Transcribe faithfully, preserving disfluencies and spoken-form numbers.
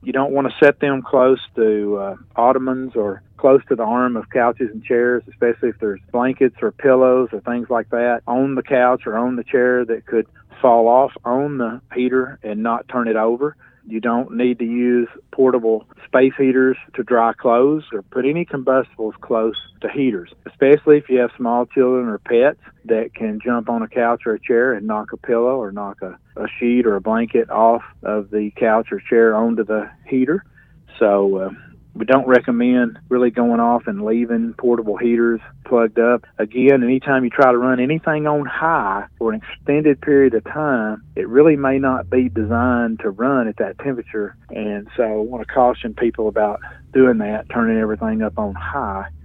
You don't want to set them close to uh, ottomans or close to the arm of couches and chairs, especially if there's blankets or pillows or things like that on the couch or on the chair that could fall off on the heater and not turn it over. You don't need to use portable space heaters to dry clothes or put any combustibles close to heaters, especially if you have small children or pets that can jump on a couch or a chair and knock a pillow or knock a, a sheet or a blanket off of the couch or chair onto the heater. So uh, we don't recommend really going off and leaving portable heaters plugged up. Again, anytime you try to run anything on high for an extended period of time, it really may not be designed to run at that temperature. And so I want to caution people about doing that, turning everything up on high.